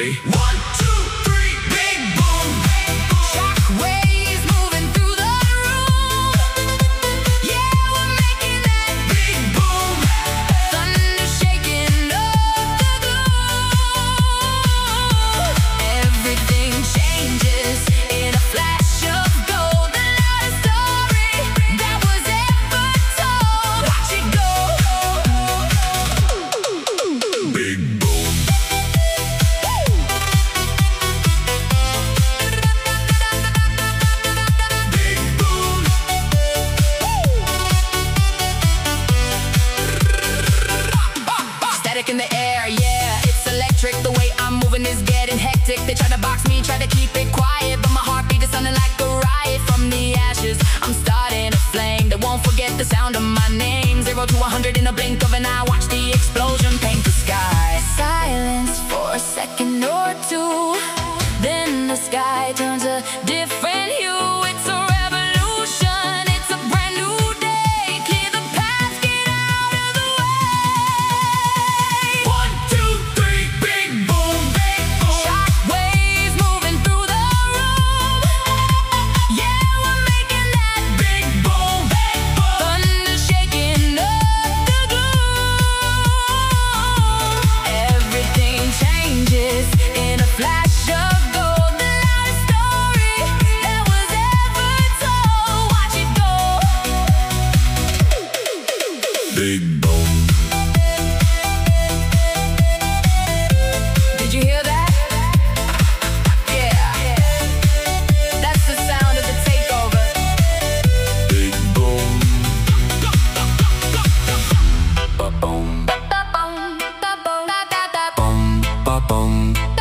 three. 1, 2, 3, big boom. Shockwaves moving through the room. Yeah, we're making that big boom. Thunder shaking up the gloom. Everything changes in a flash of gold. The loudest story that was ever told. Watch it go. Big boom. Big boom. Static in the air, yeah, it's electric. The way I'm moving is getting hectic. They try to box me, try to keep it quiet, but my heartbeat is sounding like a riot. From the ashes, I'm starting a flame. They won't forget the sound of my name. 0 to 100 in a blink of an eye. Watch the explosion paint the sky. Silence for a second or two, then the sky turns a different hue. It's a revolution, it's a brand new day. Clear the path, get out of the way. 1, 2, 3, big boom, big boom. Shockwaves moving through the room. Yeah, we're making that big boom, big boom. Thunder shaking up the gloom. Everything changes in a flash of gold. The loudest story that was ever told. Watch it go. Big boom. Did you hear that? Yeah. That's the sound of the takeover. Big boom. Ba-boom. Ba-boom. Ba-boom. Ba-boom.